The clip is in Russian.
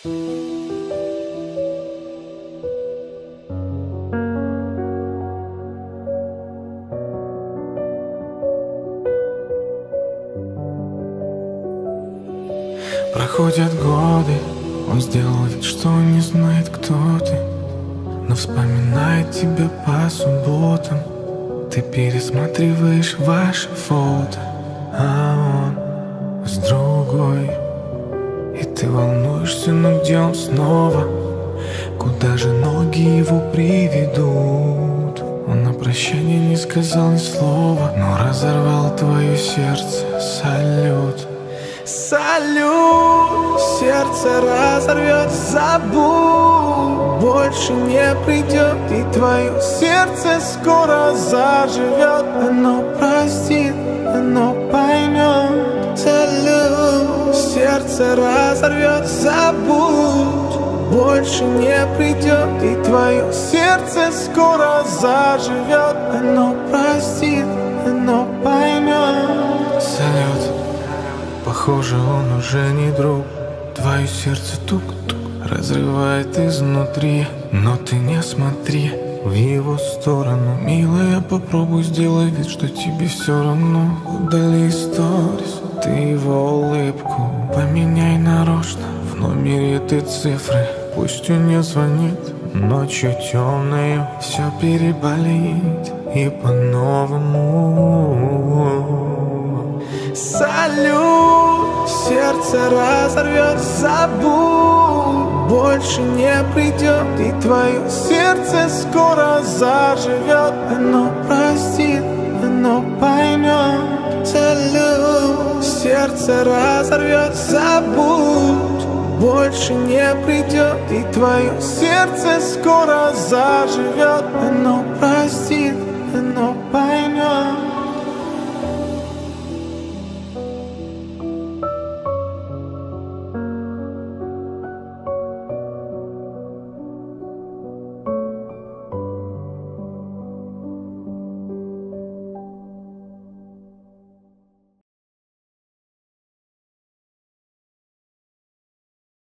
Проходят годы, он сделал вид, что не знает, кто ты, но вспоминает тебя по субботам. Ты пересматриваешь ваши фото, а он с другой. И ты волнуешься, но где он снова? Куда же ноги его приведут? Он на прощание не сказал ни слова, но разорвал твое сердце. Салют. Салют, сердце разорвет, забудь, больше не придет, и твое сердце скоро заживет. Оно простит, оно поймет. Салют, сердце разорвет, забудь, больше не придет, и твое сердце скоро заживет. Оно простит, оно поймет. Салют. Похоже, он уже не друг. Твое сердце тук-тук разрывает изнутри. Но ты не смотри в его сторону. Милая, попробуй сделай вид, что тебе все равно. Удали сторис, ты его улыбку поменяй нарочно. В номере ты цифры, пусть он не звонит. Ночью темною все переболит и по-новому. Салют, сердце разорвет, забудь, больше не придет, и твое сердце скоро заживет. Оно простит, оно поймет. Салют, сердце разорвет, забудь, больше не придет, и твое сердце скоро заживет. Оно простит.